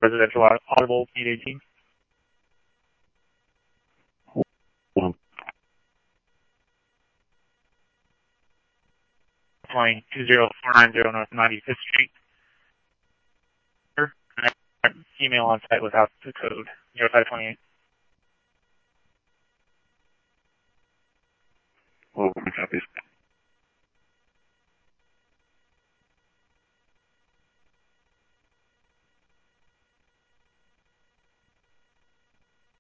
residential audible 818. Flying 20490 North 95th Street. Email on site without the code 0528. Oh, copies.